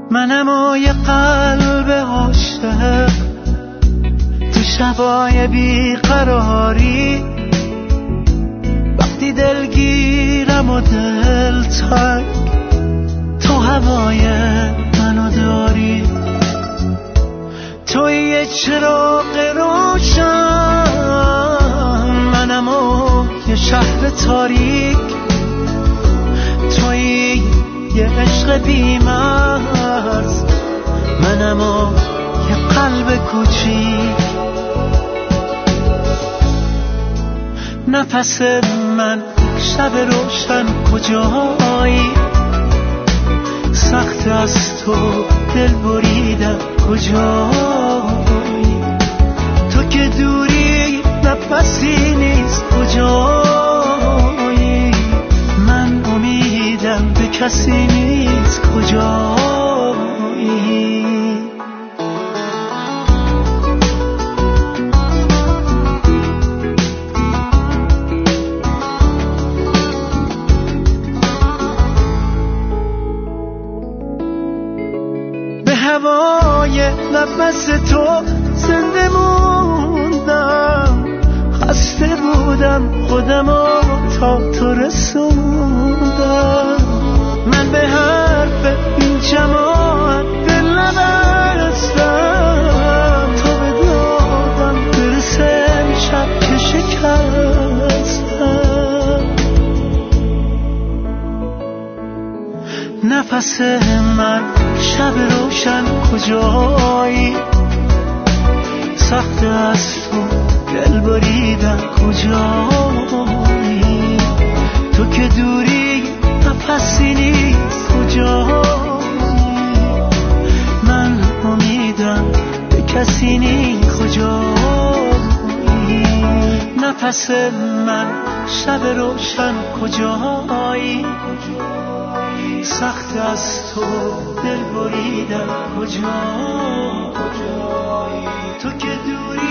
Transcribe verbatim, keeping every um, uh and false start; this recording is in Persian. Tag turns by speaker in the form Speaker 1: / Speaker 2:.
Speaker 1: منم و یه قلب عاشق تو شبای بیقراری، وقتی دلگیرم و دل تنگ تو هوای منو داری. توی یه چراغ روشن، منم و یه شهر تاریک، توی یه عشق بی‌مرز، منم و یه قلب کوچیک. نفس من شب روشن کجایی، سخت از تو دل بریدم کجایی، تو که دوری نفسی نیست کجایی، من امیدم به کسی نیست کجایی. هوای نفس تو زنده موندم، خسته بودم خودمو تا تو رسوندم. من به حرف این جماعت دل نبستم، تو به دادم برسه شب که شکستم. نفس من شب روشن کجایی، سخت از تو دل بریدم کجایی، تو که دوری نفسی نیست کجایی، من امیدم به کسی نیست کجایی. نفس من شب روشن کجایی، سخت از تو دل بریدم کجایی، تو که دوری